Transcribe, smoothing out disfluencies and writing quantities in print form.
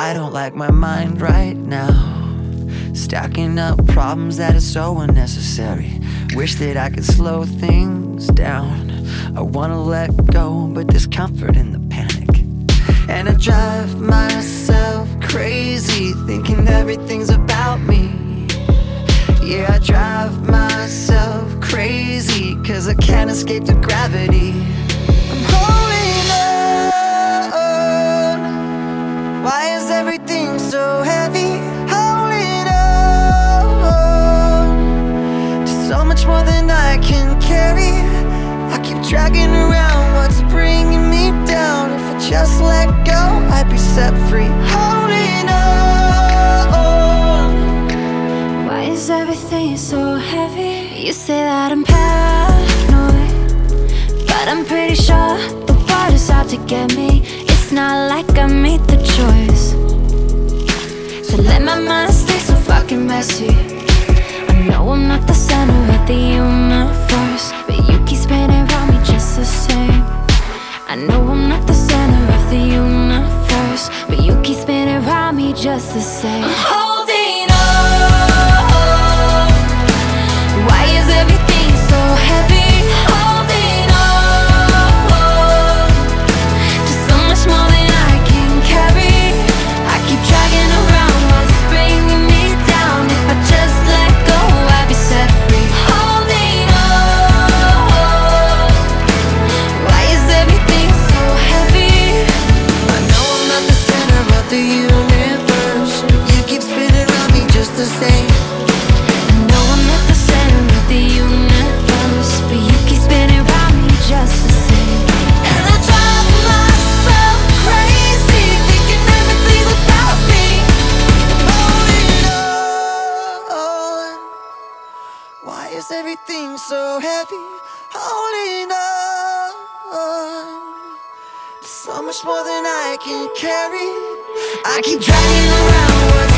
I don't like my mind right now, stacking up problems that are so unnecessary. Wish that I could slow things down. I wanna let go, but there's comfort in the panic. And I drive myself crazy, thinking everything's about me. Yeah, I drive myself crazy, 'cause I can't escape the gravity. I'm holding on. Why is everything so heavy? Holding on to so much more than I can carry. I keep dragging around what's bringing me down. If I just let go, I'd be set free. Holding on. Why is everything so heavy? You say that I'm paranoid, but I'm pretty sure the world is out to get me. It's not like I made the choice to let my mind stay so fucking messy. I know I'm not the center of the universe, but you keep spinning around me just the same. I know I'm not the center of the universe, but you keep spinning around me just the same. I'm holding on. Why is everything so heavy? Holding on to so much more than I can carry. I keep dragging around what's bringing me down. If I just let go, I'd be set free. Holding on. Why is everything so heavy? I know I'm not the center of the universe, but you keep spinning around me just the same. I know I'm not the center of the universe, but you keep spinning around me just the same. And I drive myself crazy, thinking everything's about me. Holding on. Why is everything so heavy? Holding on. So much more than I can carry. I keep dragging around what's